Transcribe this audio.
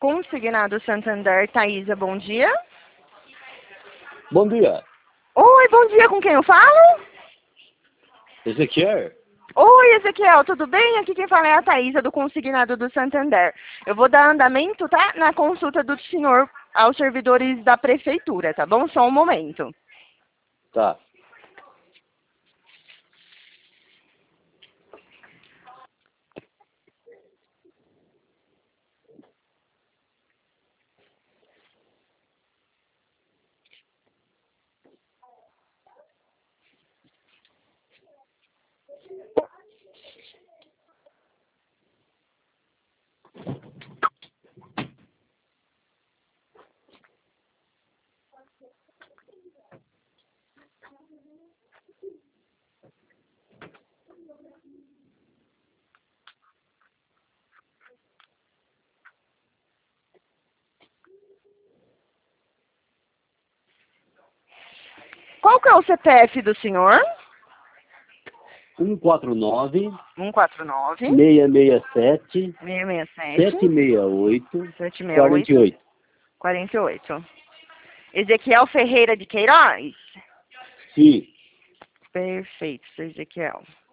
Consignado Santander, Thaisa, bom dia. Bom dia. Oi, bom dia, com quem eu falo? Ezequiel? Oi, Ezequiel, tudo bem? Aqui quem fala é a Thaisa, do Consignado do Santander. Eu vou dar andamento, tá? Na consulta do senhor aos servidores da prefeitura, tá bom? Só um momento. Tá. Qual que é o CPF do senhor? 149 149 667 667 768 768 48. 48. Ezequiel Ferreira de Queiroz? Sim. Perfeito, Ezequiel.